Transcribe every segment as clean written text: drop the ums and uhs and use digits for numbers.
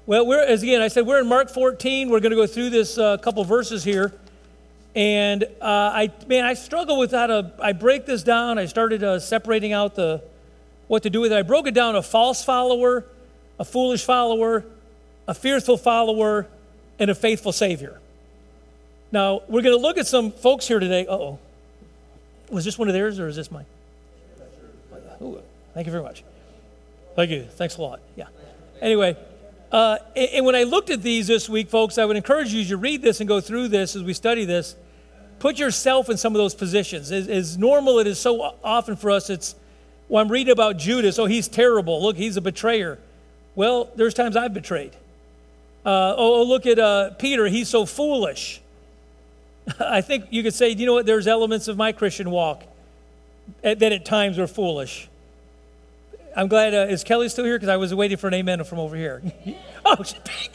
Well, we're in Mark 14. We're going to go through this couple verses here. And I struggle with I break this down. I started separating out what to do with it. I broke it down: a false follower, a foolish follower, a fearful follower, and a faithful Savior. Now, we're going to look at some folks here today. Uh-oh. Was this one of theirs, or is this mine? Ooh, thank you very much. Thank you. Thanks a lot. Yeah. Anyway, and when I looked at these this week, folks, I would encourage you as you read this and go through this, as we study this, put yourself in some of those positions. As normal it is so often for us, it's, well, I'm reading about Judas. Oh, he's terrible. Look, he's a betrayer. Well, there's times I've betrayed. Look at Peter. He's so foolish. I think you could say, you know what, there's elements of my Christian walk that at times are foolish. I'm glad, is Kelly still here? Because I was waiting for an amen from over here. Oh,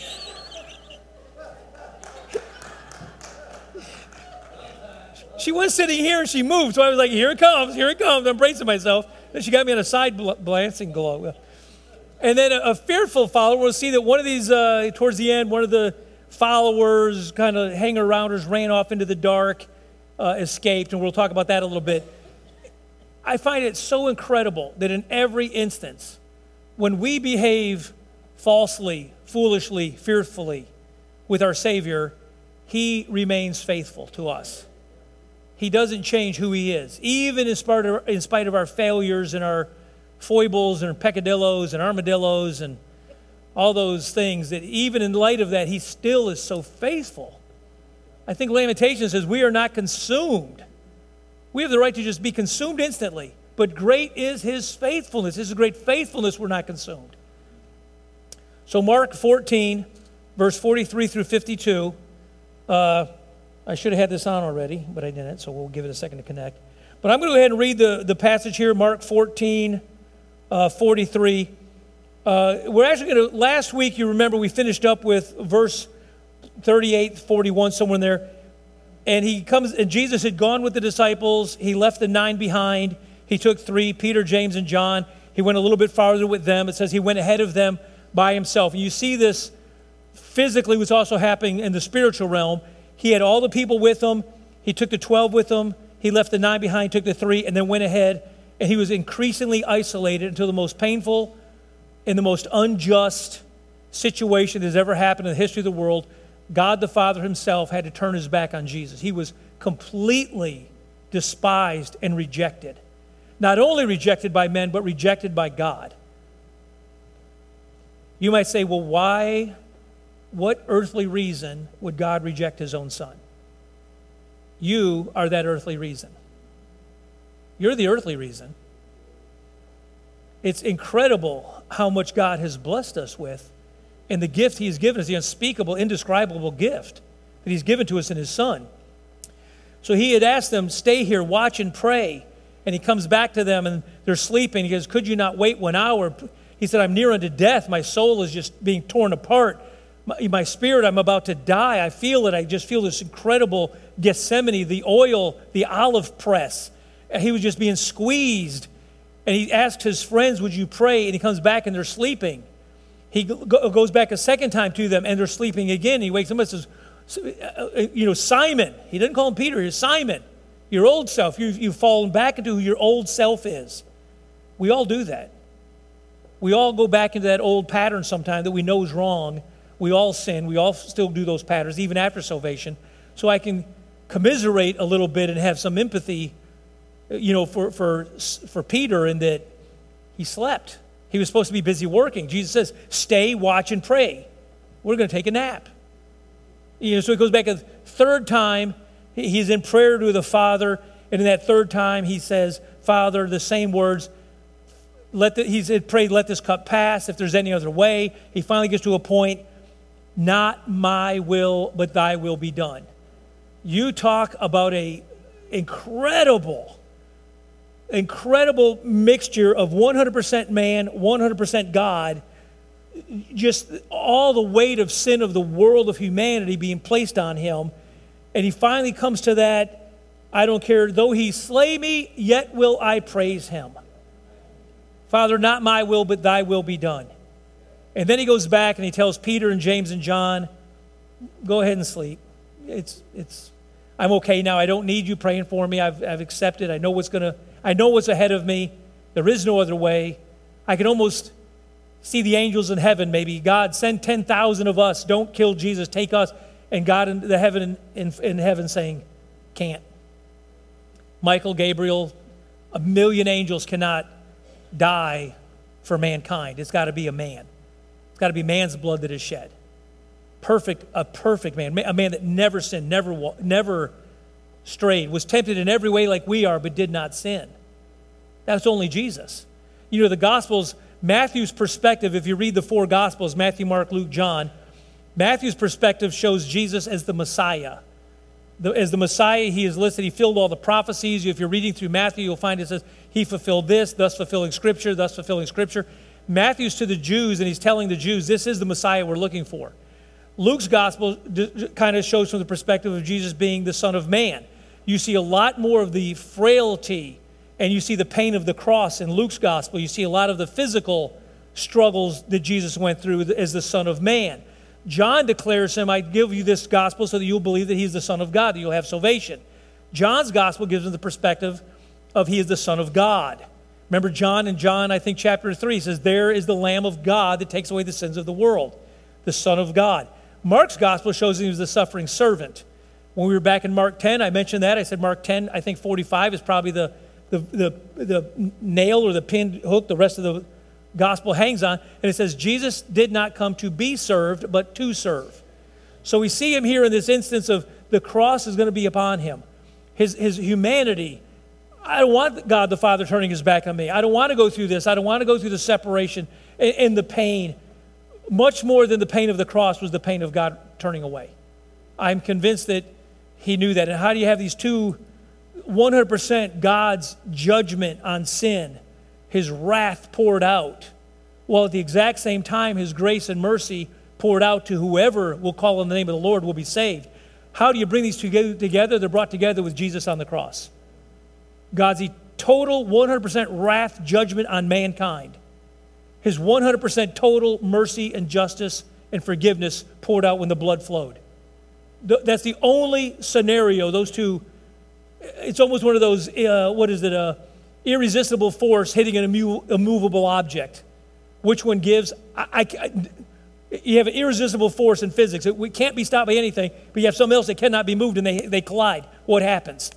she was sitting here and she moved, so I was like, here it comes, I'm bracing myself. Then she got me on a side glancing glow. And then a fearful follower will see that one of these, towards the end, one of the followers, kind of hanger-arounders, ran off into the dark, escaped, and we'll talk about that a little bit. I find it so incredible that in every instance, when we behave falsely, foolishly, fearfully with our Savior, He remains faithful to us. He doesn't change who He is. Even in spite of our failures and our foibles and peccadillos and armadillos and all those things, that even in light of that, He still is so faithful. I think Lamentations says we are not consumed. We have the right to just be consumed instantly, but great is His faithfulness. His great faithfulness, we're not consumed. So Mark 14, verse 43 through 52, I should have had this on already, but I didn't, so we'll give it a second to connect. But I'm going to go ahead and read the passage here, Mark 14, 43. We're actually going to, last week, you remember, we finished up with verse 38, 41, somewhere in there. And and Jesus had gone with the disciples. He left the 9 behind. He took 3, Peter, James, and John. He went a little bit farther with them. It says he went ahead of them by himself. And you see this physically what's also happening in the spiritual realm. He had all the people with him. He took the 12 with him. He left the 9 behind, took the 3, and then went ahead. And he was increasingly isolated until the most painful and the most unjust situation that's ever happened in the history of the world. God the Father Himself had to turn His back on Jesus. He was completely despised and rejected. Not only rejected by men, but rejected by God. You might say, well, why? What earthly reason would God reject His own Son? You are that earthly reason. You're the earthly reason. It's incredible how much God has blessed us with, and the gift He's given us, the unspeakable, indescribable gift that He's given to us in His Son. So He had asked them, stay here, watch and pray. And He comes back to them and they're sleeping. He goes, could you not wait 1 hour? He said, I'm near unto death. My soul is just being torn apart. My spirit, I'm about to die. I feel it. I just feel this incredible Gethsemane, the oil, the olive press. He was just being squeezed. And He asked His friends, would you pray? And He comes back and they're sleeping. He goes back a second time to them, and they're sleeping again. He wakes them up and says, Simon. He didn't call him Peter. He's Simon, your old self. You've fallen back into who your old self is. We all do that. We all go back into that old pattern sometime that we know is wrong. We all sin. We all still do those patterns, even after salvation. So I can commiserate a little bit and have some empathy, for Peter, in that he slept. He was supposed to be busy working. Jesus says, stay, watch, and pray. We're going to take a nap. So he goes back a third time. He's in prayer to the Father. And in that third time, he says, Father, the same words. He said, pray, let this cup pass if there's any other way. He finally gets to a point, not my will, but thy will be done. You talk about a incredible mixture of 100% man, 100% God, just all the weight of sin of the world of humanity being placed on Him. And He finally comes to that, I don't care, though He slay me, yet will I praise Him. Father, not my will, but thy will be done. And then he goes back and he tells Peter and James and John, go ahead and sleep. I'm okay now. I don't need you praying for me. I've accepted. I know what's ahead of me. There is no other way. I can almost see the angels in heaven maybe. God, send 10,000 of us. Don't kill Jesus. Take us. And God in the heaven in heaven saying, can't. Michael, Gabriel, 1 million angels cannot die for mankind. It's got to be a man. It's got to be man's blood that is shed. A perfect man, a man that never sinned, never strayed, was tempted in every way like we are, but did not sin. That's only Jesus. You know, the Gospels, Matthew's perspective, if you read the 4 Gospels, Matthew, Mark, Luke, John, Matthew's perspective shows Jesus as the Messiah. As the Messiah, he is listed, he filled all the prophecies. If you're reading through Matthew, you'll find it says, he fulfilled this, thus fulfilling Scripture, thus fulfilling Scripture. Matthew's to the Jews, and he's telling the Jews, this is the Messiah we're looking for. Luke's gospel kind of shows from the perspective of Jesus being the Son of Man. You see a lot more of the frailty, and you see the pain of the cross in Luke's gospel. You see a lot of the physical struggles that Jesus went through as the Son of Man. John declares him, I give you this gospel so that you'll believe that he's the Son of God, that you'll have salvation. John's gospel gives him the perspective of he is the Son of God. Remember John in John, I think chapter 3 says, there is the Lamb of God that takes away the sins of the world, the Son of God. Mark's gospel shows he was the suffering servant. When we were back in Mark 10, I mentioned that. I said Mark 10, I think 45 is probably the nail or the pinned hook the rest of the gospel hangs on. And it says, Jesus did not come to be served, but to serve. So we see him here in this instance of the cross is going to be upon him. His humanity. I don't want God the Father turning his back on me. I don't want to go through this. I don't want to go through the separation and the pain. Much more than the pain of the cross was the pain of God turning away. I'm convinced that he knew that. And how do you have these two, 100% God's judgment on sin, his wrath poured out, while at the exact same time his grace and mercy poured out to whoever will call on the name of the Lord will be saved? How do you bring these two together? They're brought together with Jesus on the cross. God's total 100% wrath judgment on mankind. His 100% total mercy and justice and forgiveness poured out when the blood flowed. That's the only scenario, those two, it's almost one of those, irresistible force hitting an immovable object. Which one gives? You have an irresistible force in physics. It can't be stopped by anything, but you have something else that cannot be moved and they collide. What happens?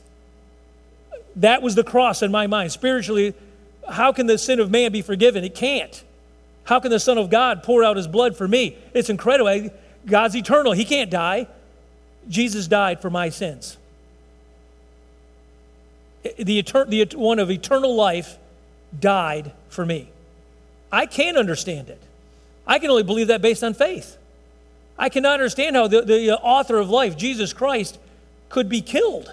That was the cross in my mind. Spiritually, how can the sin of man be forgiven? It can't. How can the Son of God pour out his blood for me? It's incredible. God's eternal. He can't die. Jesus died for my sins. The one of eternal life died for me. I can't understand it. I can only believe that based on faith. I cannot understand how the author of life, Jesus Christ, could be killed.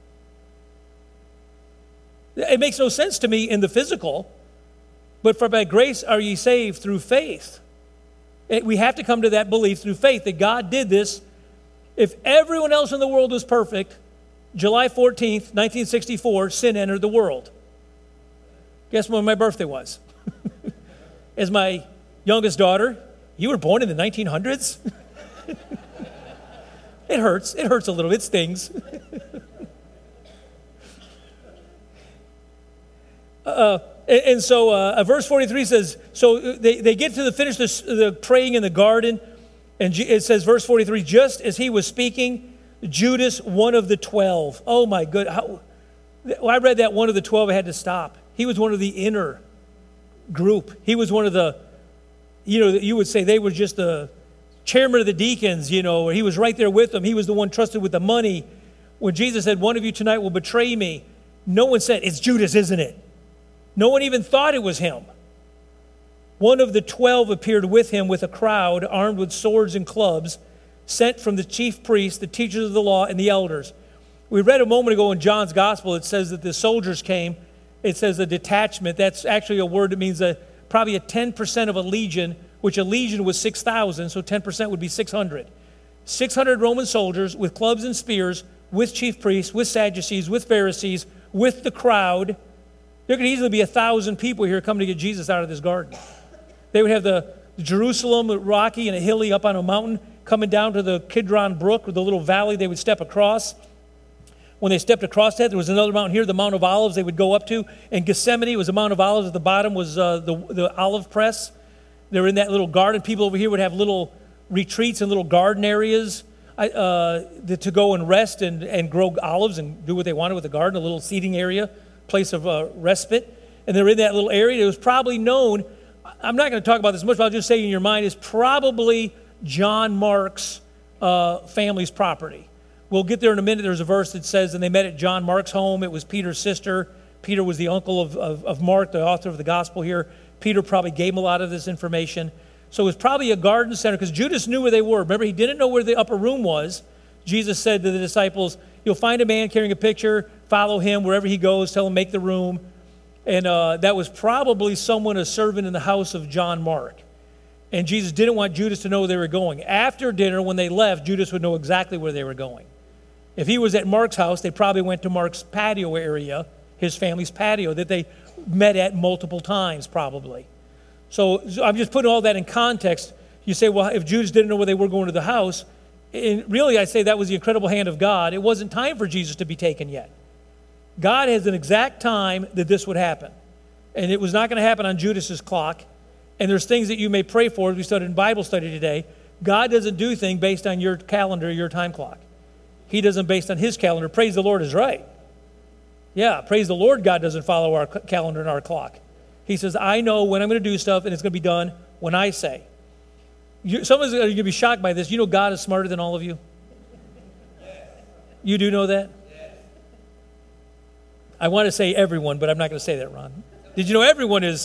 It makes no sense to me in the physical. But for by grace are ye saved through faith. We have to come to that belief through faith that God did this. If everyone else in the world was perfect, July 14th, 1964, sin entered the world. Guess when my birthday was? As my youngest daughter, you were born in the 1900s? It hurts. It hurts a little. It stings. And so verse 43 says, so they get to finish the praying in the garden, and it says, verse 43, just as he was speaking, Judas, one of the 12. Oh my goodness. When I read that one of the 12, I had to stop. He was one of the inner group. He was one of the, you would say they were just the chairman of the deacons, or he was right there with them. He was the one trusted with the money. When Jesus said, one of you tonight will betray me, no one said, it's Judas, isn't it? No one even thought it was him. One of the 12 appeared with him with a crowd armed with swords and clubs, sent from the chief priests, the teachers of the law, and the elders. We read a moment ago in John's gospel, it says that the soldiers came. It says a detachment. That's actually a word that means probably a 10% of a legion, which a legion was 6,000, so 10% would be 600. 600 Roman soldiers with clubs and spears, with chief priests, with Sadducees, with Pharisees, with the crowd. There could easily be 1,000 people here coming to get Jesus out of this garden. They would have the Jerusalem, rocky and a hilly up on a mountain, coming down to the Kidron Brook, with the little valley they would step across. When they stepped across that, there was another mountain here, the Mount of Olives they would go up to. And Gethsemane was the Mount of Olives. At the bottom was the olive press. They were in that little garden. People over here would have little retreats and little garden areas to go and rest and grow olives and do what they wanted with the garden, a little seating area, place of respite. And they're in that little area. It was probably known, I'm not going to talk about this much, but I'll just say in your mind, it's probably John Mark's family's property. We'll get there in a minute. There's a verse that says, and they met at John Mark's home. It was Peter's sister. Peter was the uncle of Mark, the author of the gospel here. Peter probably gave him a lot of this information. So it was probably a garden center, because Judas knew where they were. Remember, he didn't know where the upper room was. Jesus said to the disciples, you'll find a man carrying a pitcher, follow him wherever he goes, tell him make the room. And that was probably someone, a servant in the house of John Mark. And Jesus didn't want Judas to know where they were going. After dinner, when they left, Judas would know exactly where they were going. If he was at Mark's house, they probably went to Mark's patio area, his family's patio, that they met at multiple times probably. So I'm just putting all that in context. You say, well, if Judas didn't know where they were going to the house, and really I say that was the incredible hand of God. It wasn't time for Jesus to be taken yet. God has an exact time that this would happen. And it was not going to happen on Judas's clock. And there's things that you may pray for, as we studied in Bible study today. God doesn't do things based on your calendar, your time clock. He doesn't based on his calendar. Praise the Lord is right. Yeah, praise the Lord, God doesn't follow our calendar and our clock. He says, I know when I'm going to do stuff, and it's going to be done when I say. Someone's going to be shocked by this. You know God is smarter than all of you? You do know that? I want to say everyone, but I'm not going to say that, Ron. Did you know everyone is?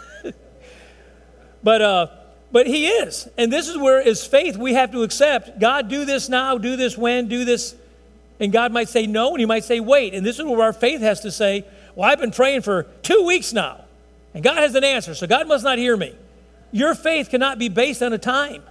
But he is. And this is where, as faith, we have to accept, God, do this now, do this when, do this. And God might say no, and he might say wait. And this is where our faith has to say, well, I've been praying for 2 weeks now, and God has an answer, so God must not hear me. Your faith cannot be based on a time.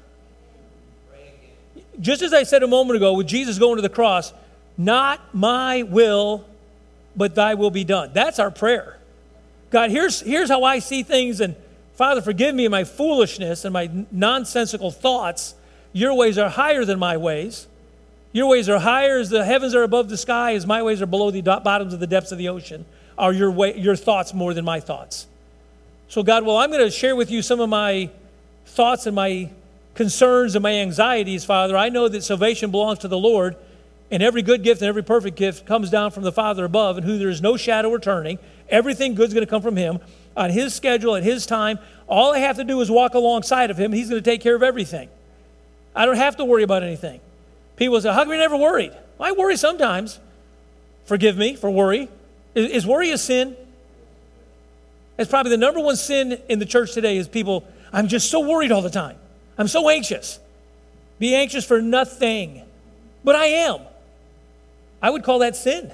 Just as I said a moment ago, with Jesus going to the cross, not my will, but thy will be done. That's our prayer. God, here's how I see things, and Father, forgive me of my foolishness and my nonsensical thoughts. Your ways are higher than my ways. Your ways are higher as the heavens are above the sky, as my ways are below the bottoms of the depths of the ocean. Are your thoughts more than my thoughts? So God, well, I'm going to share with you some of my thoughts and my concerns and my anxieties, Father. I know that salvation belongs to the Lord, and every good gift and every perfect gift comes down from the Father above, and who there is no shadow of turning. Everything good is going to come from him on his schedule, at his time. All I have to do is walk alongside of him. He's going to take care of everything. I don't have to worry about anything. People say, how come you're never worried? Well, I worry sometimes. Forgive me for worry. Is worry a sin? It's probably the number one sin in the church today is people, I'm just so worried all the time. I'm so anxious. Be anxious for nothing. But I am. I would call that sin.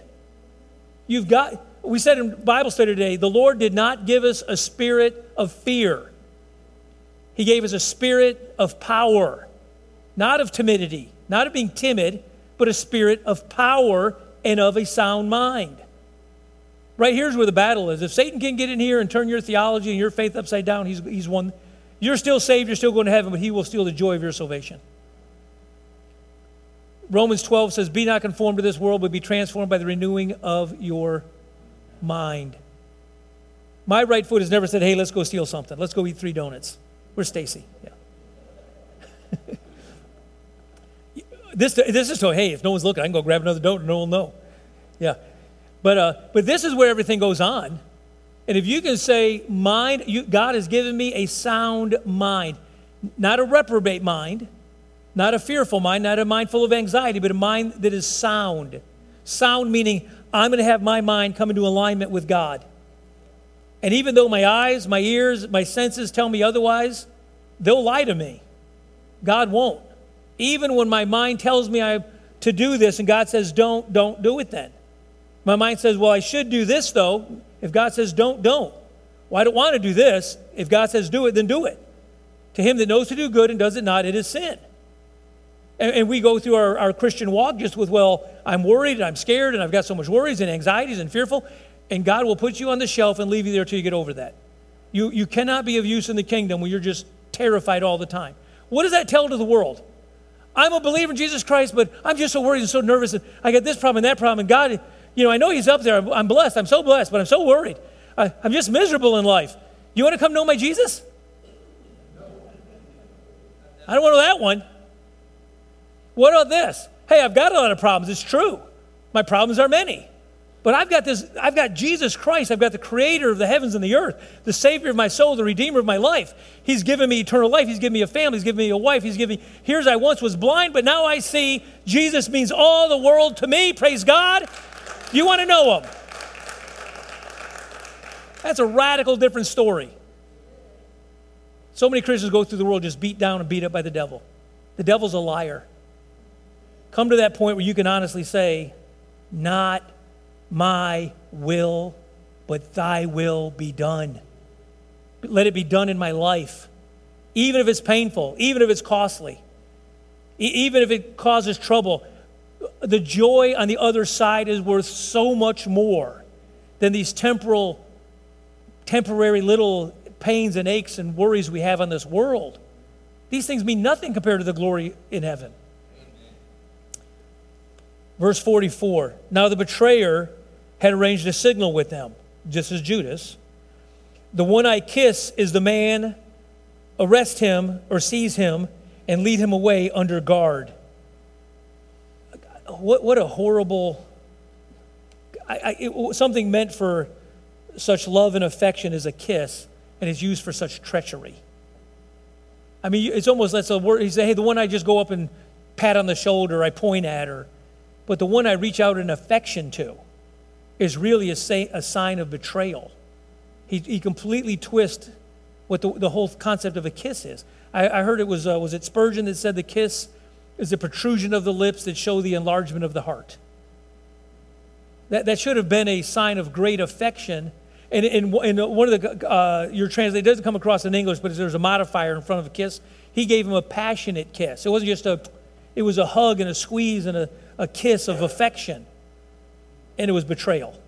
We said in Bible study today, the Lord did not give us a spirit of fear. He gave us a spirit of power, not of timidity, not of being timid, but a spirit of power and of a sound mind. Right here's where the battle is. If Satan can get in here and turn your theology and your faith upside down, he's won. You're still saved, you're still going to heaven, but he will steal the joy of your salvation. Romans 12 says, be not conformed to this world, but be transformed by the renewing of your mind. My right foot has never said, hey, let's go steal something. Let's go eat 3 donuts. Where's Stacy? Yeah. This is so, hey, if no one's looking, I can go grab another donut and no one will know. Yeah. But this is where everything goes on. And if you can say, God has given me a sound mind, not a reprobate mind, not a fearful mind, not a mind full of anxiety, but a mind that is sound. Sound meaning I'm going to have my mind come into alignment with God. And even though my eyes, my ears, my senses tell me otherwise, they'll lie to me. God won't. Even when my mind tells me to do this and God says don't do it then. My mind says, well, I should do this though. If God says don't. Well, I don't want to do this. If God says do it, then do it. To him that knows to do good and does it not, it is sin. And we go through our Christian walk just with, well, I'm worried and I'm scared and I've got so much worries and anxieties and fearful. And God will put you on the shelf and leave you there till you get over that. You cannot be of use in the kingdom when you're just terrified all the time. What does that tell to the world? I'm a believer in Jesus Christ, but I'm just so worried and so nervous, and I got this problem and that problem, and God, I know he's up there. I'm blessed. I'm so blessed, but I'm so worried. I'm just miserable in life. You want to come know my Jesus? I don't want to know that one. What about this? Hey, I've got a lot of problems. It's true. My problems are many. But I've got Jesus Christ. I've got the creator of the heavens and the earth, the savior of my soul, the redeemer of my life. He's given me eternal life. He's given me a family. He's given me a wife. He's given me, here's I once was blind, but now I see. Jesus means all the world to me. Praise God. You want to know him? That's a radical different story. So many Christians go through the world just beat down and beat up by the devil. The devil's a liar. Come to that point where you can honestly say, not my will, but thy will be done. Let it be done in my life. Even if it's painful, even if it's costly, even if it causes trouble, the joy on the other side is worth so much more than these temporary little pains and aches and worries we have on this world. These things mean nothing compared to the glory in heaven. Verse 44, now the betrayer had arranged a signal with them, just as Judas. The one I kiss is the man, arrest him or seize him and lead him away under guard. What a horrible, something meant for such love and affection as a kiss, and is used for such treachery. I mean, it's almost, that's a word, he said, hey, the one I just go up and pat on the shoulder, I point at her. But the one I reach out in affection to is really a sign of betrayal. He completely twists what the whole concept of a kiss is. I heard it was it Spurgeon that said the kiss is the protrusion of the lips that show the enlargement of the heart. That should have been a sign of great affection. And in one of your translation, it doesn't come across in English, but there's a modifier in front of a kiss. He gave him a passionate kiss. It wasn't just it was a hug and a squeeze and a kiss of affection. And it was betrayal.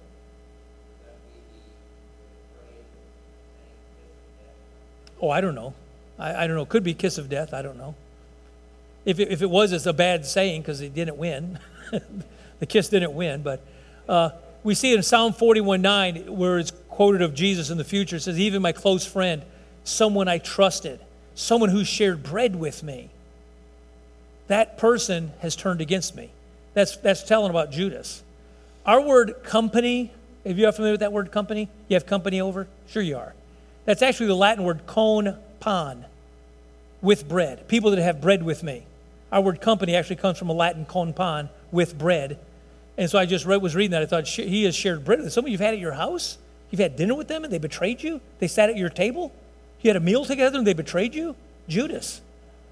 Oh, I don't know. I don't know. Could be kiss of death. I don't know. If it was, it's a bad saying because it didn't win. The kiss didn't win. But we see it in Psalm 41:9 where it's quoted of Jesus in the future. It says, even my close friend, someone I trusted, someone who shared bread with me, that person has turned against me. That's telling about Judas. Our word company, if you're familiar with that word company, you have company over? Sure you are. That's actually the Latin word con pan, with bread. People that have bread with me. Our word company actually comes from a Latin con pan, with bread. And so I just was reading that. I thought, he has shared bread with them. Some of you have had at your house. You've had dinner with them and they betrayed you. They sat at your table. You had a meal together and they betrayed you. Judas.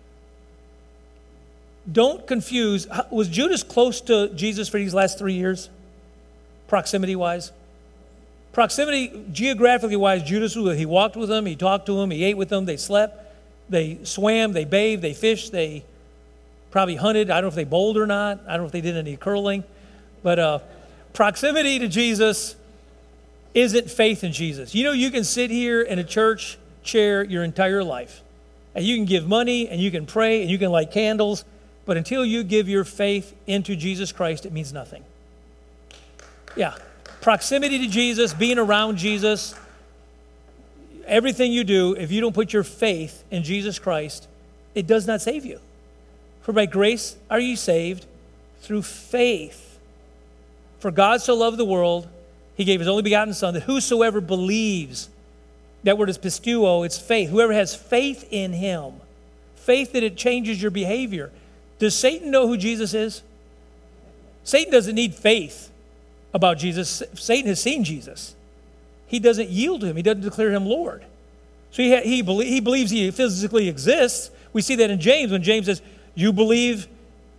Don't confuse. Was Judas close to Jesus for these last 3 years? Proximity-wise? Proximity, geographically-wise, Judas, he walked with them, he talked to them, he ate with them, they slept, they swam, they bathed, they fished, they probably hunted. I don't know if they bowled or not. I don't know if they did any curling. But proximity to Jesus isn't faith in Jesus. You know, you can sit here in a church chair your entire life, and you can give money, and you can pray, and you can light candles, but until you give your faith into Jesus Christ, it means nothing. Yeah. Proximity to Jesus, being around Jesus, everything you do, if you don't put your faith in Jesus Christ, it does not save you. For by grace are you saved through faith. For God so loved the world, he gave his only begotten Son, that whosoever believes, that word is pisteuo, it's faith. Whoever has faith in him, faith that it changes your behavior. Does Satan know who Jesus is? Satan doesn't need faith about Jesus. Satan has seen Jesus. He doesn't yield to him. He doesn't declare him Lord. So he believes he physically exists. We see that in James when James says, you believe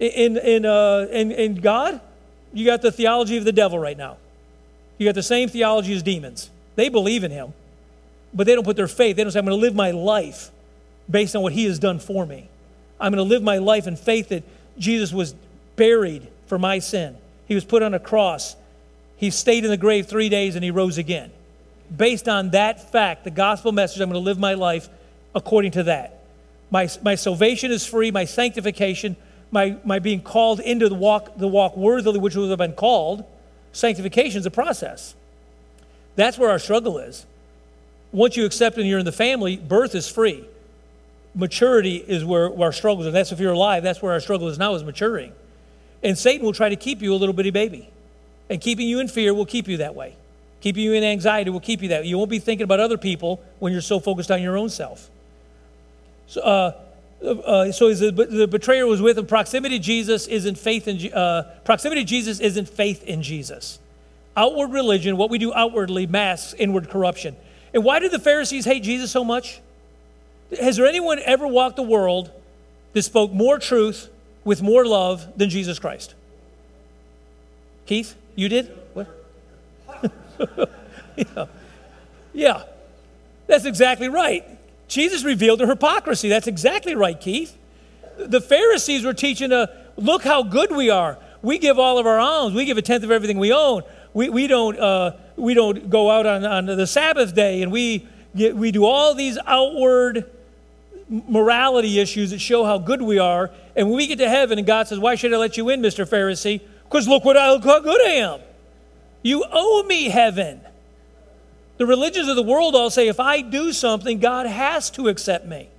in God? You got the theology of the devil right now. You got the same theology as demons. They believe in him, but they don't put their faith. They don't say, I'm going to live my life based on what he has done for me. I'm going to live my life in faith that Jesus was buried for my sin. He was put on a cross. He stayed in the grave 3 days and he rose again. Based on that fact, the gospel message, I'm going to live my life according to that. My salvation is free, my sanctification, my being called into the walk worthily, which would have been called. Sanctification is a process. That's where our struggle is. Once you accept and you're in the family, birth is free. Maturity is where our struggle is. And that's if you're alive, that's where our struggle is now, is maturing. And Satan will try to keep you a little bitty baby. And keeping you in fear will keep you that way. Keeping you in anxiety will keep you that way. You won't be thinking about other people when you're so focused on your own self. So the betrayer was with him. Proximity to Jesus isn't faith in Jesus. Outward religion, what we do outwardly, masks inward corruption. And why did the Pharisees hate Jesus so much? Has there anyone ever walked the world that spoke more truth with more love than Jesus Christ? Keith, you did? What? Yeah, that's exactly right. Jesus revealed their hypocrisy. That's exactly right, Keith. The Pharisees were teaching, look how good we are. We give all of our alms. We give a tenth of everything we own. We don't go out on the Sabbath day, and we do all these outward morality issues that show how good we are. And when we get to heaven and God says, why should I let you in, Mr. Pharisee? Because look how good I am. You owe me heaven. The religions of the world all say, if I do something, God has to accept me.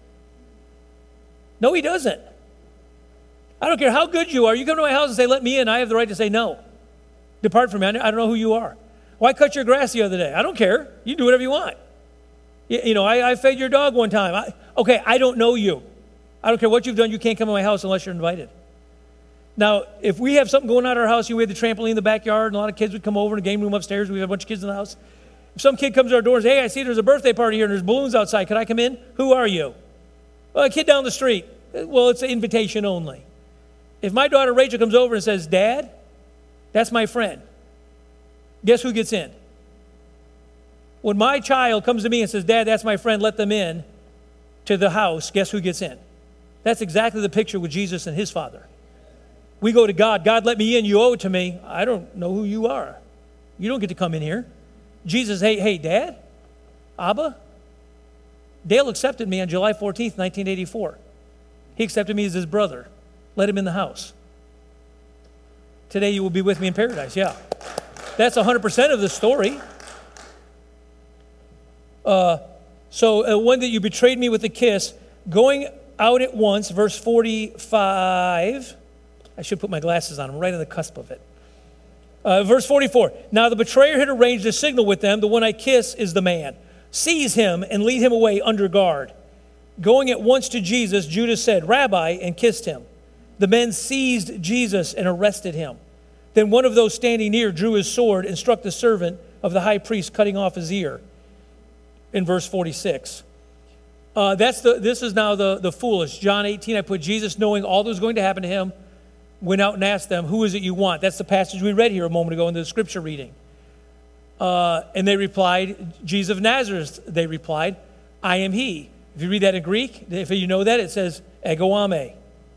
No, he doesn't. I don't care how good you are. You come to my house and say, let me in. I have the right to say no. Depart from me. I don't know who you are. Why cut your grass the other day? I don't care. You do whatever you want. I fed your dog one time. I don't know you. I don't care what you've done. You can't come to my house unless you're invited. Now, if we have something going on at our house, we have the trampoline in the backyard, and a lot of kids would come over in the game room upstairs. We have a bunch of kids in the house. If some kid comes to our door and says, hey, I see there's a birthday party here and there's balloons outside. Can I come in? Who are you? Well, a kid down the street. Well, it's an invitation only. If my daughter Rachel comes over and says, Dad, that's my friend, guess who gets in? When my child comes to me and says, Dad, that's my friend, let them in to the house, guess who gets in? That's exactly the picture with Jesus and his Father. We go to God. God, let me in. You owe it to me. I don't know who you are. You don't get to come in here. Jesus, hey, Dad, Abba. Dale accepted me on July 14th, 1984. He accepted me as his brother. Let him in the house. Today you will be with me in paradise. Yeah. That's 100% of the story. One that you betrayed me with a kiss, going out at once, verse 45. I should put my glasses on. I'm right on the cusp of it. Verse 44. Now the betrayer had arranged a signal with them. The one I kiss is the man. Seize him and lead him away under guard. Going at once to Jesus, Judas said, Rabbi, and kissed him. The men seized Jesus and arrested him. Then one of those standing near drew his sword and struck the servant of the high priest, cutting off his ear. In verse 46. This is now the foolish. John 18, I put Jesus, knowing all that was going to happen to him, went out and asked them, who is it you want? That's the passage we read here a moment ago in the scripture reading. And they replied, Jesus of Nazareth, they replied, I am he. If you read that in Greek, if you know that, it says, ego ame.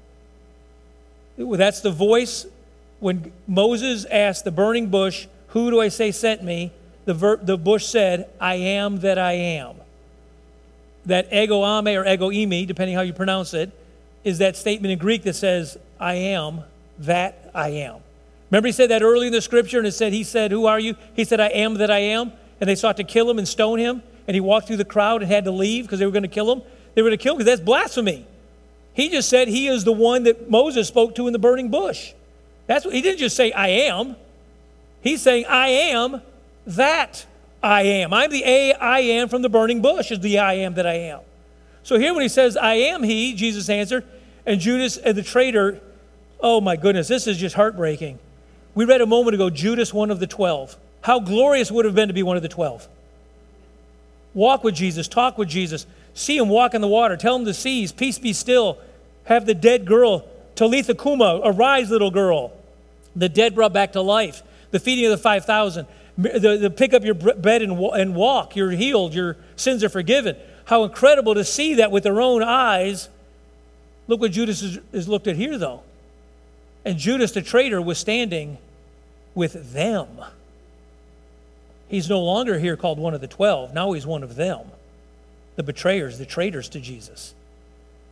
That's the voice when Moses asked the burning bush, who do I say sent me? The bush said, I am that I am. That ego ame or ego imi, depending how you pronounce it, is that statement in Greek that says, I am that I am. Remember he said that early in the scripture, and he said, who are you? He said, I am that I am. And they sought to kill him and stone him. And he walked through the crowd and had to leave because they were going to kill him. They were going to kill him because that's blasphemy. He just said he is the one that Moses spoke to in the burning bush. He didn't just say, I am. He's saying, I am that I am. I'm the I am from the burning bush is the I am that I am. So here when he says, I am he, Jesus answered, and Judas and the traitor, oh my goodness, this is just heartbreaking. We read a moment ago, Judas, one of the 12. How glorious would it have been to be one of the 12. Walk with Jesus, talk with Jesus, see him walk in the water, tell him to cease, peace be still, have the dead girl, Talitha Kuma, arise little girl, the dead brought back to life, the feeding of the 5,000, the pick up your bed and walk, you're healed, your sins are forgiven. How incredible to see that with their own eyes. Look what Judas is looked at here though. And Judas the traitor was standing with them. He's no longer here called one of the 12. Now he's one of them. The betrayers, the traitors to Jesus.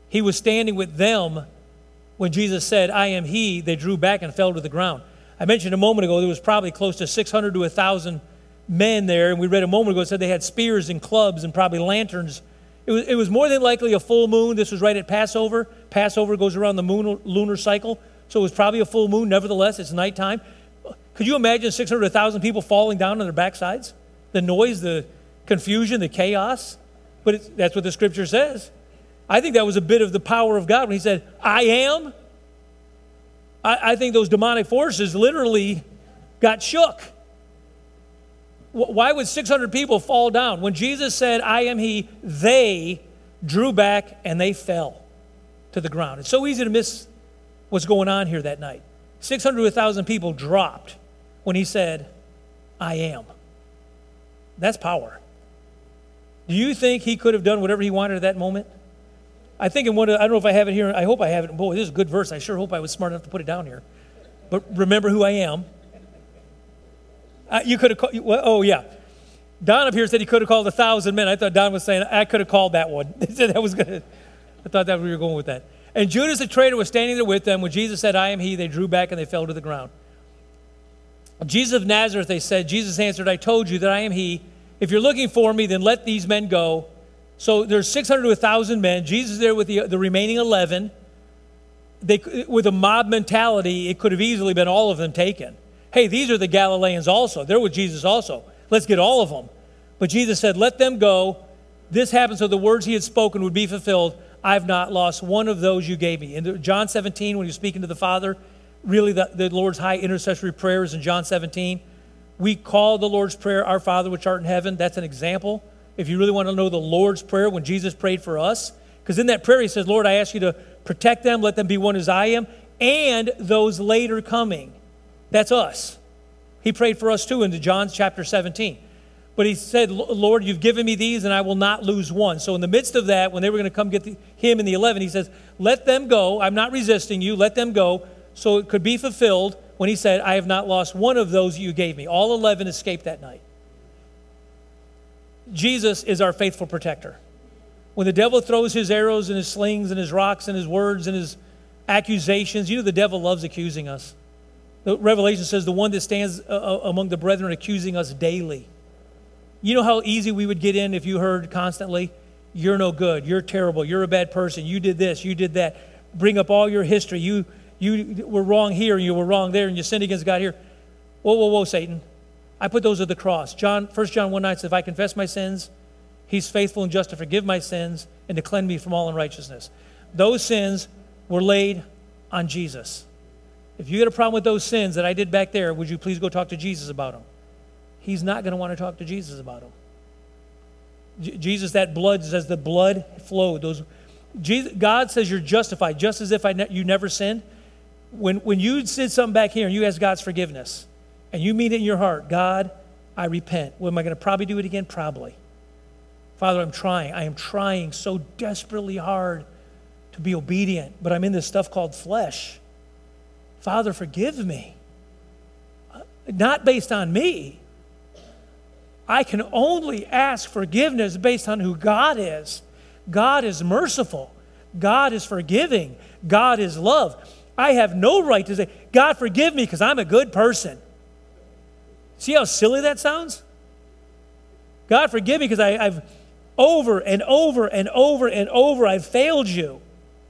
He was standing with them when Jesus said, I am he. They drew back and fell to the ground. I mentioned a moment ago there was probably close to 600 to 1,000 men there, and we read a moment ago, it said they had spears and clubs and probably lanterns. It was more than likely a full moon. This was right at Passover. Passover goes around the lunar cycle, so it was probably a full moon. Nevertheless, it's nighttime. Could you imagine 600 to 1,000 people falling down on their backsides? The noise, the confusion, the chaos? But that's what the scripture says. I think that was a bit of the power of God when he said, I am. I think those demonic forces literally got shook. Why would 600 people fall down? When Jesus said, I am he, they drew back and they fell to the ground. It's so easy to miss what's going on here that night. 600 to 1,000 people dropped when he said, I am. That's power. Do you think he could have done whatever he wanted at that moment? I think I don't know if I have it here. I hope I have it. Boy, this is a good verse. I sure hope I was smart enough to put it down here. But remember who I am. You could have called, well, oh yeah. Don up here said he could have called 1,000 men. I thought Don was saying, I could have called that one. He said that was good. I thought that we were going with that. And Judas the traitor was standing there with them. When Jesus said, I am he, they drew back and they fell to the ground. Jesus of Nazareth, they said, Jesus answered, I told you that I am he. If you're looking for me, then let these men go. So there's 600 to 1,000 men. Jesus is there with the remaining 11. With a mob mentality, it could have easily been all of them taken. Hey, these are the Galileans also. They're with Jesus also. Let's get all of them. But Jesus said, let them go. This happened so the words he had spoken would be fulfilled. I've not lost one of those you gave me. In John 17, when he was speaking to the Father, really the Lord's high intercessory prayer is in John 17. We call the Lord's Prayer, Our Father which art in heaven. That's an example. If you really want to know the Lord's Prayer, when Jesus prayed for us, because in that prayer he says, Lord, I ask you to protect them, let them be one as I am, and those later coming. That's us. He prayed for us too in John chapter 17. But he said, Lord, you've given me these and I will not lose one. So in the midst of that, when they were going to come get him and the 11, he says, let them go. I'm not resisting you. Let them go. So it could be fulfilled when he said, I have not lost one of those you gave me. All 11 escaped that night. Jesus is our faithful protector. When the devil throws his arrows and his slings and his rocks and his words and his accusations, you know the devil loves accusing us. The Revelation says the one that stands among the brethren accusing us daily. You know how easy we would get in if you heard constantly, you're no good, you're terrible, you're a bad person, you did this, you did that. Bring up all your history. You were wrong here and you were wrong there and you sinned against God here. Whoa, Satan. I put those at the cross. 1 John 1:9 says, if I confess my sins, he's faithful and just to forgive my sins and to cleanse me from all unrighteousness. Those sins were laid on Jesus. If you had a problem with those sins that I did back there, would you please go talk to Jesus about them? He's not going to want to talk to Jesus about them. Jesus, that blood says the blood flowed. God says you're justified, just as if you never sinned. When you did something back here and you ask God's forgiveness, and you mean it in your heart, God, I repent. Well, am I going to probably do it again? Probably. Father, I'm trying. I am trying so desperately hard to be obedient, but I'm in this stuff called flesh. Father, forgive me. Not based on me. I can only ask forgiveness based on who God is. God is merciful. God is forgiving. God is love. I have no right to say, God, forgive me because I'm a good person. See how silly that sounds? God, forgive me because I've over and over and over and over, I've failed you.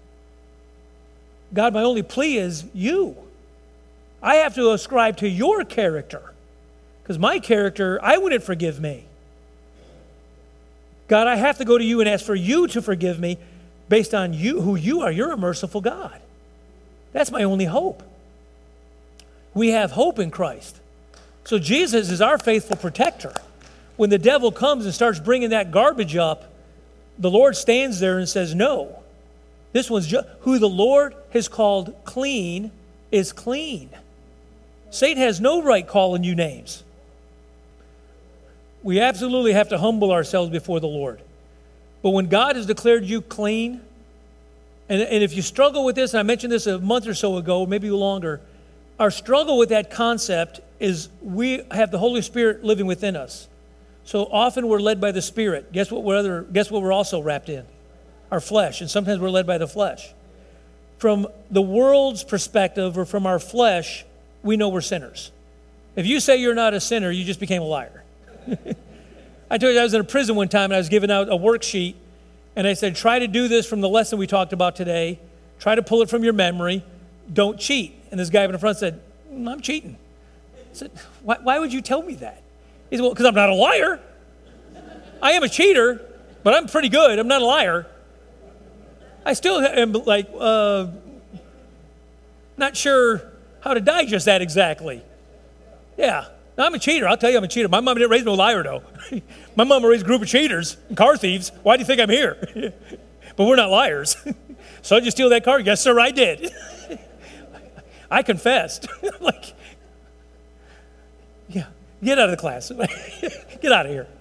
God, my only plea is you. I have to ascribe to your character because my character, I wouldn't forgive me. God, I have to go to you and ask for you to forgive me based on you, who you are. You're a merciful God. That's my only hope. We have hope in Christ. So Jesus is our faithful protector. When the devil comes and starts bringing that garbage up, the Lord stands there and says, no. This one's who the Lord has called clean is clean. Satan has no right calling you names. We absolutely have to humble ourselves before the Lord. But when God has declared you clean, and if you struggle with this, and I mentioned this a month or so ago, maybe longer, our struggle with that concept is we have the Holy Spirit living within us. So often we're led by the Spirit. Guess what we're also wrapped in? our flesh, and sometimes we're led by the flesh. From the world's perspective or from our flesh, we know we're sinners. If you say you're not a sinner, you just became a liar. I told you I was in a prison one time and I was giving out a worksheet, and I said, try to do this from the lesson we talked about today. Try to pull it from your memory. Don't cheat. And this guy up in the front said, I'm cheating. I said, why would you tell me that? He said, well, because I'm not a liar. I am a cheater, but I'm pretty good. I'm not a liar. I still am like, not sure how to digest that exactly. Yeah, I'm a cheater. I'll tell you I'm a cheater. My mom didn't raise no liar, though. My mom raised a group of cheaters and car thieves. Why do you think I'm here? But we're not liars. So did you steal that car? Yes, sir, I did. I confessed. Like, yeah, get out of the class. Get out of here.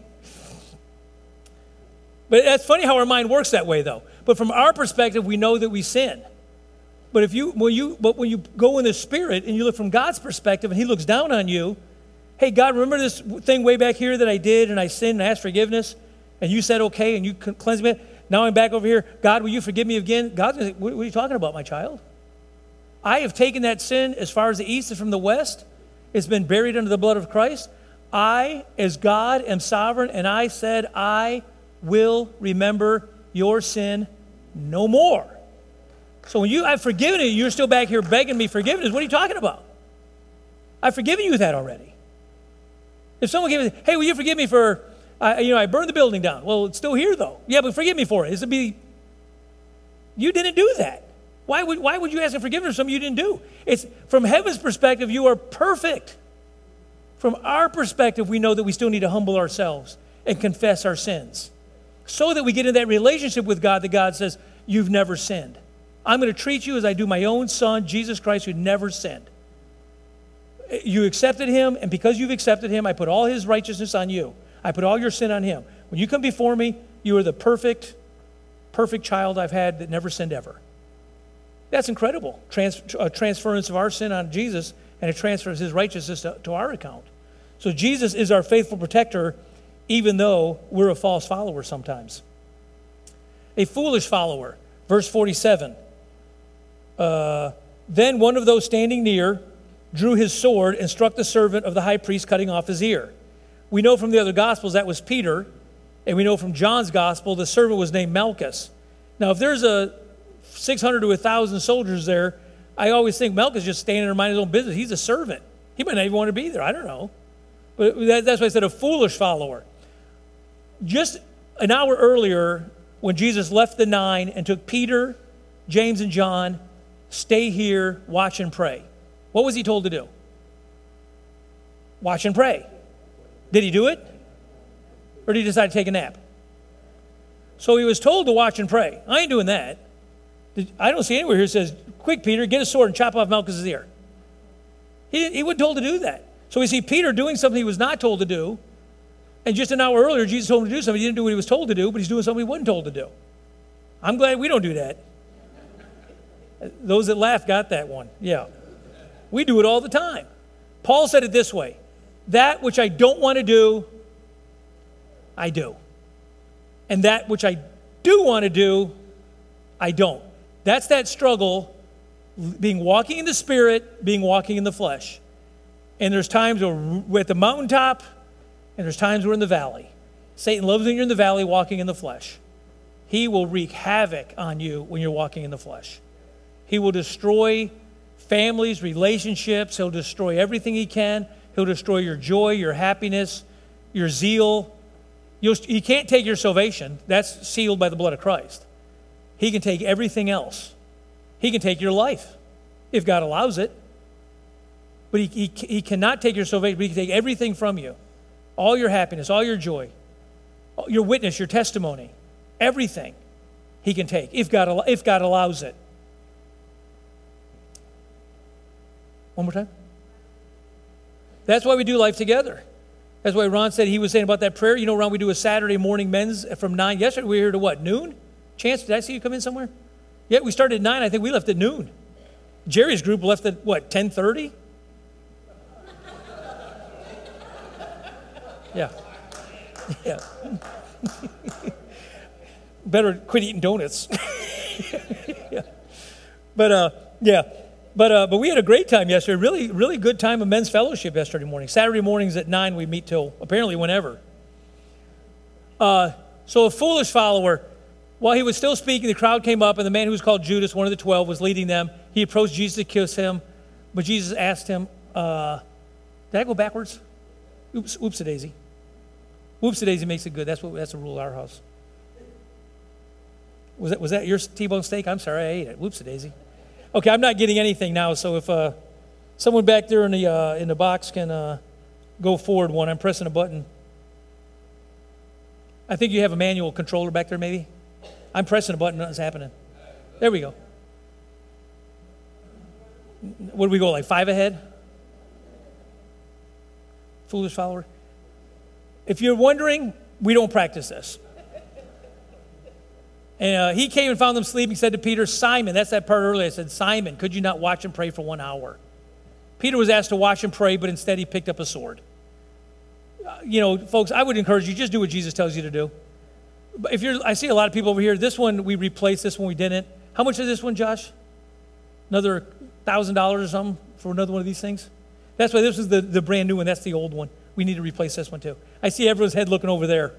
But that's funny how our mind works that way, though. But from our perspective, we know that we sin. But when you go in the Spirit and you look from God's perspective and He looks down on you, hey, God, remember this thing way back here that I did and I sinned and I asked forgiveness? And you said, okay, and you cleansed me. Now I'm back over here. God, will you forgive me again? God's going to say, what are you talking about, my child? I have taken that sin as far as the east is from the west. It's been buried under the blood of Christ. I, as God, am sovereign, and I said, I will remember your sin no more. So when I've forgiven you, you're still back here begging me forgiveness. What are you talking about? I've forgiven you that already. If someone gave me, hey, will you forgive me for, I burned the building down. Well, it's still here though. Yeah, but forgive me for it. You didn't do that. Why would you ask for forgiveness for something you didn't do? It's from heaven's perspective, you are perfect. From our perspective, we know that we still need to humble ourselves and confess our sins so that we get in that relationship with God that God says, you've never sinned. I'm going to treat you as I do my own son, Jesus Christ, who never sinned. You accepted him, and because you've accepted him, I put all his righteousness on you. I put all your sin on him. When you come before me, you are the perfect child I've had that never sinned ever. That's incredible. A transference of our sin on Jesus, and a transfer of his righteousness to our account. So Jesus is our faithful protector, even though we're a false follower sometimes. A foolish follower, verse 47. Then one of those standing near drew his sword and struck the servant of the high priest, cutting off his ear. We know from the other Gospels that was Peter, and we know from John's Gospel the servant was named Malchus. Now, if there's 600 to 1,000 soldiers there, I always think Malchus just standing there minding his own business. He's a servant. He might not even want to be there. I don't know. But that's why I said a foolish follower. Just an hour earlier, when Jesus left the 9 and took Peter, James, and John, stay here, watch and pray. What was he told to do? Watch and pray. Did he do it? Or did he decide to take a nap? So he was told to watch and pray. I ain't doing that. I don't see anywhere here that says, quick, Peter, get a sword and chop off Malchus' ear. He wasn't told to do that. So we see Peter doing something he was not told to do. And just an hour earlier, Jesus told him to do something. He didn't do what he was told to do, but he's doing something he wasn't told to do. I'm glad we don't do that. Those that laugh got that one. Yeah. We do it all the time. Paul said it this way: that which I don't want to do, I do. And that which I do want to do, I don't. That's that struggle, being walking in the Spirit, being walking in the flesh. And there's times where we're at the mountaintop, and there's times we're in the valley. Satan loves when you're in the valley walking in the flesh. He will wreak havoc on you when you're walking in the flesh. He will destroy families, relationships. He'll destroy everything he can. He'll destroy your joy, your happiness, your zeal. He can't take your salvation. That's sealed by the blood of Christ. He can take everything else. He can take your life if God allows it. But he cannot take your salvation, but he can take everything from you. All your happiness, all your joy, your witness, your testimony, everything he can take if God allows it. One more time. That's why we do life together. That's why Ron said, he was saying about that prayer. You know, Ron, we do a Saturday morning men's from 9. Yesterday we were here to what, noon? Chance, did I see you come in somewhere? Yeah, we started at 9. I think we left at noon. Jerry's group left at what, 10:30? Yeah. Yeah. better quit eating donuts. Yeah. But we had a great time yesterday. Really, really good time of men's fellowship yesterday morning. Saturday mornings at 9 we meet till apparently whenever. So a foolish follower, while he was still speaking, the crowd came up, and the man who was called Judas, one of the 12, was leading them. He approached Jesus to kiss him, but Jesus asked him, did I go backwards? Oops-a-daisy. Whoops-a-daisy makes it good. That's the rule at our house. Was that your T-bone steak? I'm sorry, I ate it. Whoops-a-daisy. Okay, I'm not getting anything now, so if someone back there in the box can go forward one, I'm pressing a button. I think you have a manual controller back there, maybe. I'm pressing a button, nothing's happening. There we go. What do we go, like 5 ahead? Foolish follower. If you're wondering, we don't practice this. And he came and found them sleeping, said to Peter, Simon, that's that part earlier. I said, Simon, could you not watch and pray for 1 hour? Peter was asked to watch and pray, but instead he picked up a sword. Folks, I would encourage you, just do what Jesus tells you to do. But I see a lot of people over here. This one we replaced, this one we didn't. How much is this one, Josh? Another $1,000 or something for another one of these things? That's why this is the brand new one. That's the old one. We need to replace this one too. I see everyone's head looking over there.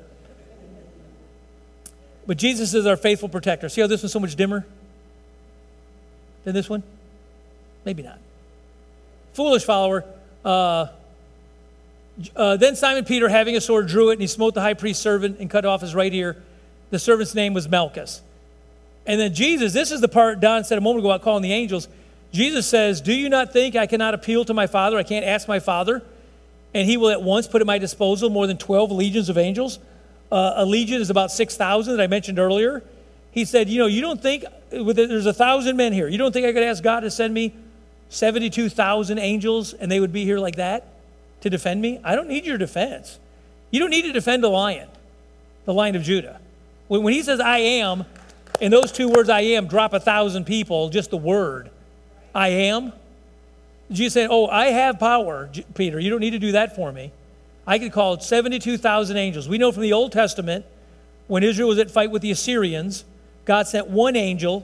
But Jesus is our faithful protector. See how this one's so much dimmer than this one? Maybe not. Foolish follower. Then Simon Peter, having a sword, drew it, and he smote the high priest's servant and cut off his right ear. The servant's name was Malchus. And then Jesus, this is the part Don said a moment ago about calling the angels. Jesus says, do you not think I cannot appeal to my Father? I can't ask my Father, and he will at once put at my disposal more than 12 legions of angels. A legion is about 6,000 that I mentioned earlier. He said, you don't think, there's 1,000 men here. You don't think I could ask God to send me 72,000 angels and they would be here like that to defend me? I don't need your defense. You don't need to defend the Lion of Judah. When he says I am, and those 2 words I am drop 1,000 people, just the word I am. Jesus said, I have power, Peter. You don't need to do that for me. I could call 72,000 angels. We know from the Old Testament, when Israel was at fight with the Assyrians, God sent one angel.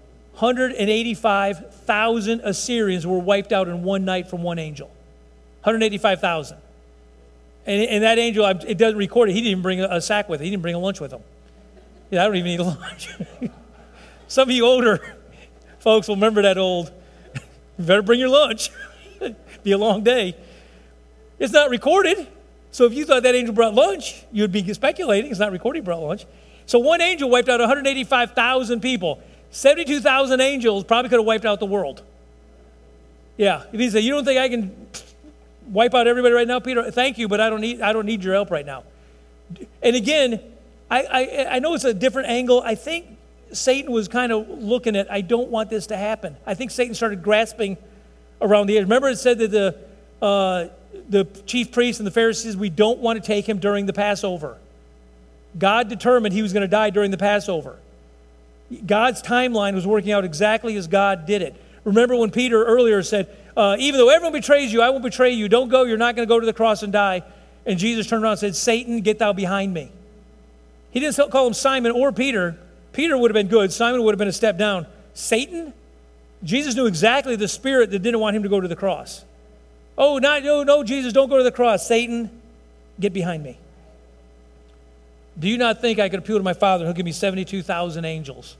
185,000 Assyrians were wiped out in one night from one angel. 185,000. And that angel, it doesn't record it. He didn't even bring a sack with him. He didn't bring a lunch with him. Yeah, I don't even need a lunch. Some of you older folks will remember that old, you better bring your lunch. Be a long day. It's not recorded. So if you thought that angel brought lunch, you'd be speculating. It's not recorded he brought lunch. So one angel wiped out 185,000 people. 72,000 angels probably could have wiped out the world. Yeah. If he said, you don't think I can wipe out everybody right now, Peter? Thank you, but I don't need your help right now. And again, I know it's a different angle. I think Satan was kind of looking at, I don't want this to happen. I think Satan started grasping around the edge. Remember it said that the chief priests and the Pharisees, we don't want to take him during the Passover. God determined he was going to die during the Passover. God's timeline was working out exactly as God did it. Remember when Peter earlier said, even though everyone betrays you, I won't betray you. Don't go. You're not going to go to the cross and die. And Jesus turned around and said, Satan, get thou behind me. He didn't call him Simon or Peter. Peter would have been good. Simon would have been a step down. Satan? Jesus knew exactly the spirit that didn't want him to go to the cross. No, Jesus, don't go to the cross. Satan, get behind me. Do you not think I could appeal to my Father who'll give me 72,000 angels?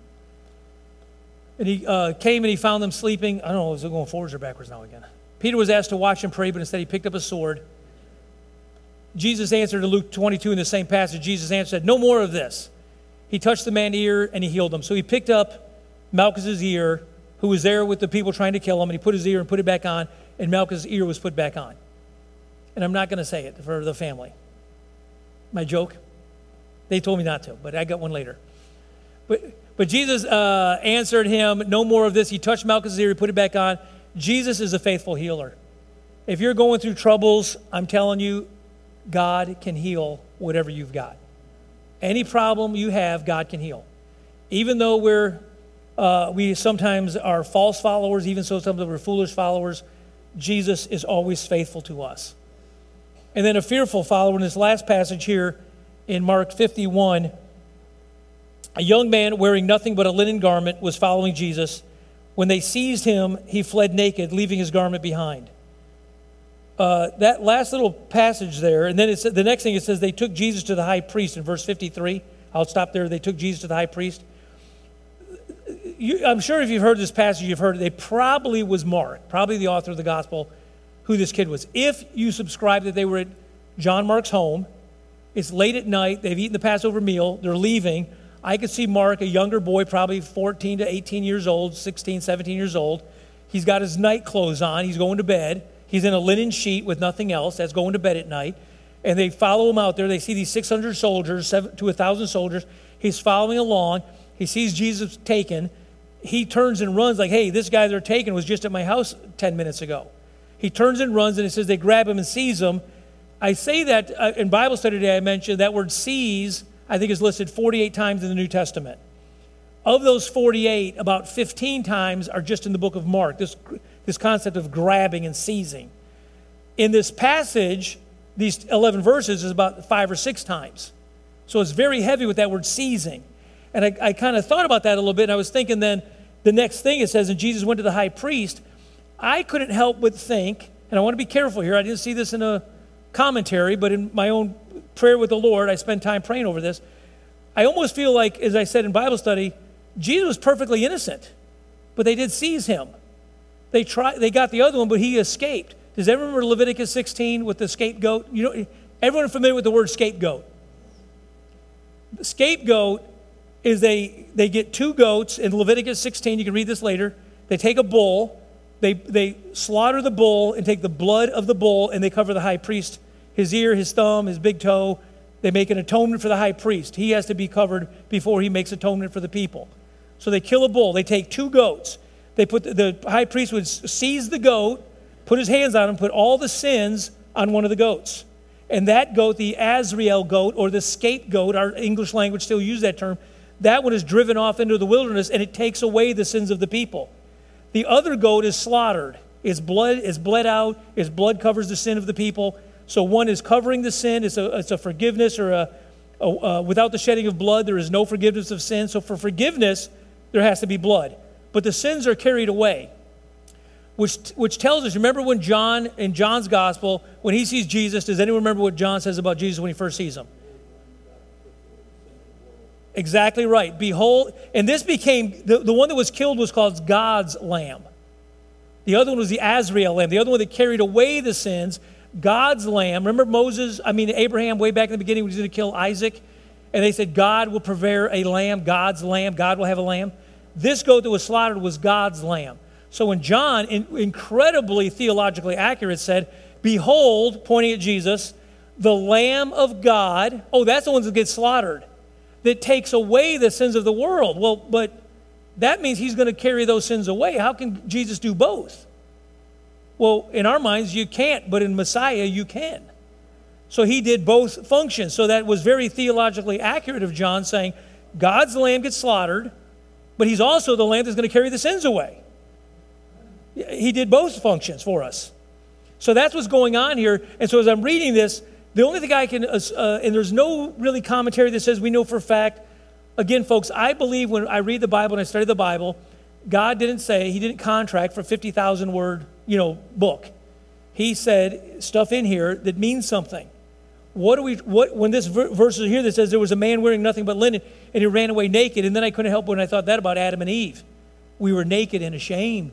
And he came and he found them sleeping. I don't know, is it going forwards or backwards now again? Peter was asked to watch and pray, but instead he picked up a sword. Jesus answered in Luke 22 in the same passage. Jesus answered, no more of this. He touched the man's ear and he healed him. So he picked up Malchus' ear, who was there with the people trying to kill him, and he put his ear and put it back on, and Malchus' ear was put back on. And I'm not going to say it for the family. My joke? They told me not to, but I got one later. But Jesus answered him, no more of this. He touched Malchus' ear, he put it back on. Jesus is a faithful healer. If you're going through troubles, I'm telling you, God can heal whatever you've got. Any problem you have, God can heal. Even though we sometimes are false followers, even so sometimes we're foolish followers, Jesus is always faithful to us. And then a fearful follower in this last passage here in Mark 51, A young man wearing nothing but a linen garment was following Jesus. When they seized him, he fled naked, leaving his garment behind. That last little passage there, and then the next thing it says, they took Jesus to the high priest in verse 53. I'll stop there. They took Jesus to the high priest. I'm sure if you've heard this passage, you've heard it. It probably was Mark, probably the author of the gospel, who this kid was. If you subscribe that they were at John Mark's home, it's late at night, they've eaten the Passover meal, they're leaving. I could see Mark, a younger boy, probably 14 to 18 years old, 16, 17 years old. He's got his night clothes on. He's going to bed. He's in a linen sheet with nothing else. That's going to bed at night. And they follow him out there. They see these 600 soldiers, to 1,000 soldiers. He's following along. He sees Jesus taken. He turns and runs like, hey, this guy they're taking was just at my house 10 minutes ago. He turns and runs, and it says they grab him and seize him. I say that in Bible study today, I mentioned that word seize, I think is listed 48 times in the New Testament. Of those 48, about 15 times are just in the book of Mark, this concept of grabbing and seizing. In this passage, these 11 verses is about 5 or 6 times. So it's very heavy with that word seizing. And I kind of thought about that a little bit, and I was thinking then the next thing it says, and Jesus went to the high priest. I couldn't help but think, and I want to be careful here, I didn't see this in a commentary, but in my own prayer with the Lord, I spent time praying over this. I almost feel like, as I said in Bible study, Jesus was perfectly innocent, but they did seize him. They got the other one, but he escaped. Does everyone remember Leviticus 16 with the scapegoat? You know, everyone familiar with the word scapegoat? The scapegoat is they get 2 goats in Leviticus 16. You can read this later. They take a bull. They slaughter the bull and take the blood of the bull, and they cover the high priest, his ear, his thumb, his big toe. They make an atonement for the high priest. He has to be covered before he makes atonement for the people. So they kill a bull. They take 2 goats. They put the high priest would seize the goat, put his hands on him, put all the sins on one of the goats. And that goat, the Azrael goat or the scapegoat, our English language still uses that term, that one is driven off into the wilderness and it takes away the sins of the people. The other goat is slaughtered. Its blood is bled out. Its blood covers the sin of the people. So one is covering the sin. It's a forgiveness, or without the shedding of blood, there is no forgiveness of sin. So for forgiveness, there has to be blood. But the sins are carried away, which tells us, remember when John, in John's gospel, when he sees Jesus, does anyone remember what John says about Jesus when he first sees him? Exactly right. Behold, and this became, the one that was killed was called God's lamb. The other one was the Azrael lamb. The other one that carried away the sins, God's lamb. Remember Abraham way back in the beginning was going to kill Isaac? And they said, God will prepare a lamb, God's lamb. God will have a lamb. This goat that was slaughtered was God's lamb. So when John, incredibly theologically accurate, said, behold, pointing at Jesus, the Lamb of God. Oh, that's the ones that get slaughtered. That takes away the sins of the world. Well, but that means he's going to carry those sins away. How can Jesus do both? Well, in our minds, you can't, but in Messiah, you can. So he did both functions. So that was very theologically accurate of John, saying God's lamb gets slaughtered, but he's also the lamb that's going to carry the sins away. He did both functions for us. So that's what's going on here. And so as I'm reading this, the only thing I can, and there's no really commentary that says we know for a fact. Again, folks, I believe when I read the Bible and I study the Bible, God didn't say, he didn't contract for a 50,000 word, book. He said stuff in here that means something. When this verse is here that says there was a man wearing nothing but linen and he ran away naked, and then I couldn't help when I thought that about Adam and Eve. We were naked and ashamed.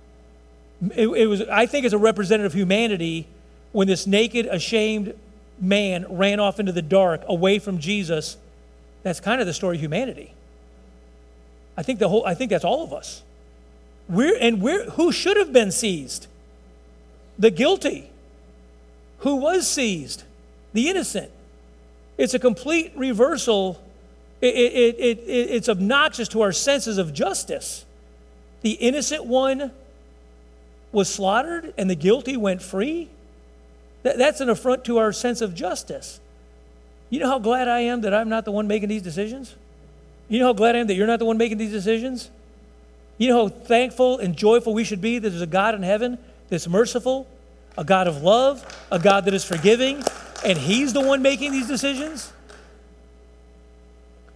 I think it's a representative of humanity when this naked, ashamed man ran off into the dark away from Jesus. That's kind of the story of humanity. I think that's all of us. Who should have been seized? The guilty. Who was seized? The innocent. It's a complete reversal. It's obnoxious to our senses of justice. The innocent one was slaughtered and the guilty went free. That's an affront to our sense of justice. You know how glad I am that I'm not the one making these decisions? You know how glad I am that you're not the one making these decisions? You know how thankful and joyful we should be that there's a God in heaven that's merciful, a God of love, a God that is forgiving, and he's the one making these decisions?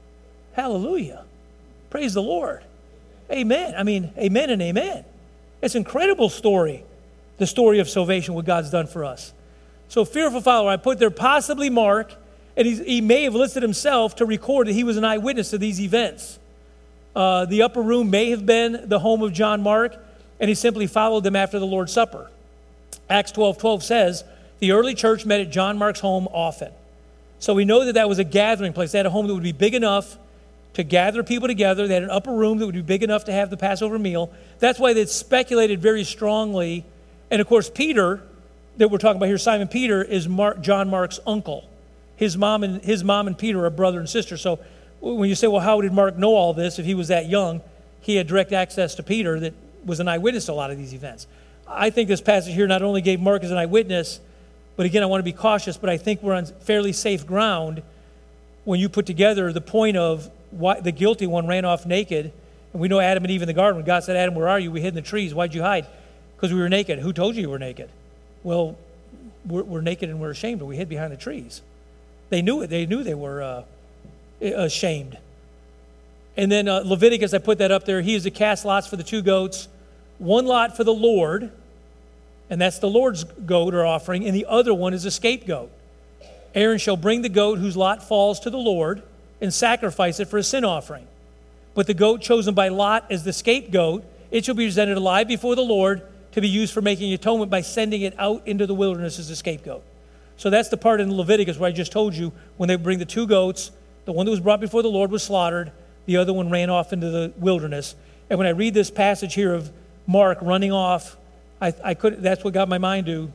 Hallelujah. Praise the Lord. Amen. I mean, amen and amen. It's an incredible story, the story of salvation, what God's done for us. So fearful follower, I put there possibly Mark, and he may have listed himself to record that he was an eyewitness to these events. The upper room may have been the home of John Mark, and he simply followed them after the Lord's Supper. Acts 12:12 says, the early church met at John Mark's home often. So we know that that was a gathering place. They had a home that would be big enough to gather people together. They had an upper room that would be big enough to have the Passover meal. That's why they speculated very strongly. And of course, Peter, that we're talking about here, Simon Peter, is John Mark's uncle. His mom and Peter are brother and sister. So when you say, well, how did Mark know all this if he was that young? He had direct access to Peter that was an eyewitness to a lot of these events. I think this passage here not only gave Mark as an eyewitness, but again, I want to be cautious, but I think we're on fairly safe ground when you put together the point of why the guilty one ran off naked. And we know Adam and Eve in the garden, when God said, Adam, where are you? We hid in the trees. Why'd you hide? Because we were naked. Who told you were naked? Well, we're naked and we're ashamed, but we hid behind the trees. They knew it. They knew they were ashamed. And then Leviticus, I put that up there. He is to cast lots for the 2 goats. 1 lot for the Lord, and that's the Lord's goat or offering, and the other one is a scapegoat. Aaron shall bring the goat whose lot falls to the Lord and sacrifice it for a sin offering. But the goat chosen by Lot as the scapegoat, it shall be presented alive before the Lord to be used for making atonement by sending it out into the wilderness as a scapegoat. So that's the part in Leviticus where I just told you when they bring the 2 goats, the one that was brought before the Lord was slaughtered, the other one ran off into the wilderness. And when I read this passage here of Mark running off, that's what got my mind to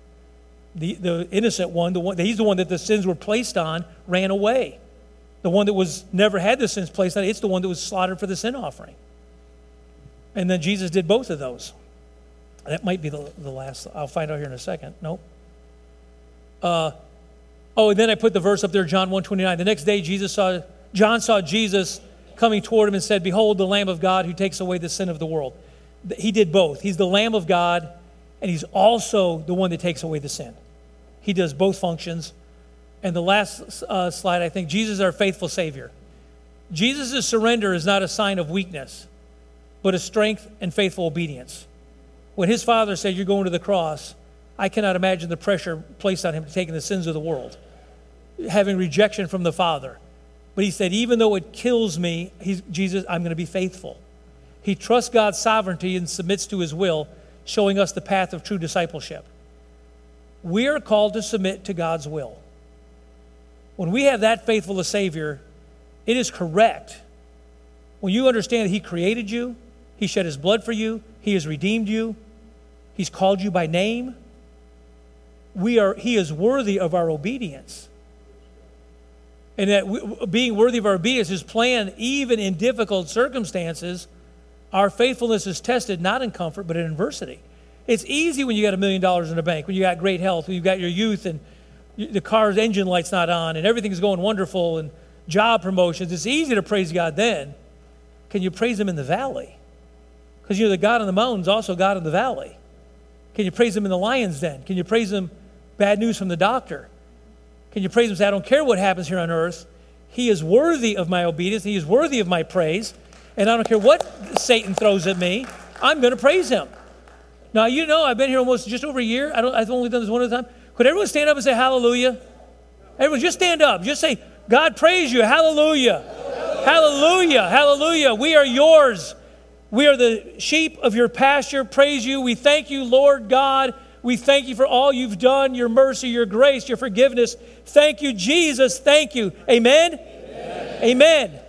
the innocent one, he's the one that the sins were placed on, ran away. The one that was never had the sins placed on, it's the one that was slaughtered for the sin offering. And then Jesus did both of those. That might be the last. I'll find out here in a second. Nope. And then I put the verse up there, John 1:29. The next day John saw Jesus coming toward him and said, behold, the Lamb of God who takes away the sin of the world. He did both. He's the Lamb of God, and he's also the one that takes away the sin. He does both functions. And the last slide, I think, Jesus is our faithful Savior. Jesus' surrender is not a sign of weakness, but a strength and faithful obedience. When his Father said, you're going to the cross, I cannot imagine the pressure placed on him to taking the sins of the world, having rejection from the Father. But he said, even though it kills me, Jesus, I'm going to be faithful. He trusts God's sovereignty and submits to his will, showing us the path of true discipleship. We are called to submit to God's will. When we have that faithful a Savior, it is correct. When you understand that he created you, he shed his blood for you, he has redeemed you, he's called you by name, he is worthy of our obedience. And that being worthy of our obedience, his plan, even in difficult circumstances, our faithfulness is tested not in comfort, but in adversity. It's easy when you got $1 million in the bank, when you got great health, when you've got your youth and the car's engine light's not on and everything's going wonderful and job promotions. It's easy to praise God then. Can you praise him in the valley? Because the God in the mountain's also God in the valley. Can you praise him in the lion's den? Can you praise him bad news from the doctor? Can you praise him and say, I don't care what happens here on earth. He is worthy of my obedience. He is worthy of my praise. And I don't care what Satan throws at me. I'm going to praise him. Now, I've been here almost just over a year. I've only done this one at a time. Could everyone stand up and say hallelujah? Everyone, just stand up. Just say, God praise you. Hallelujah. Hallelujah. Hallelujah. We are yours. We are the sheep of your pasture. Praise you. We thank you, Lord God. We thank you for all you've done, your mercy, your grace, your forgiveness. Thank you, Jesus. Thank you. Amen? Amen. Amen.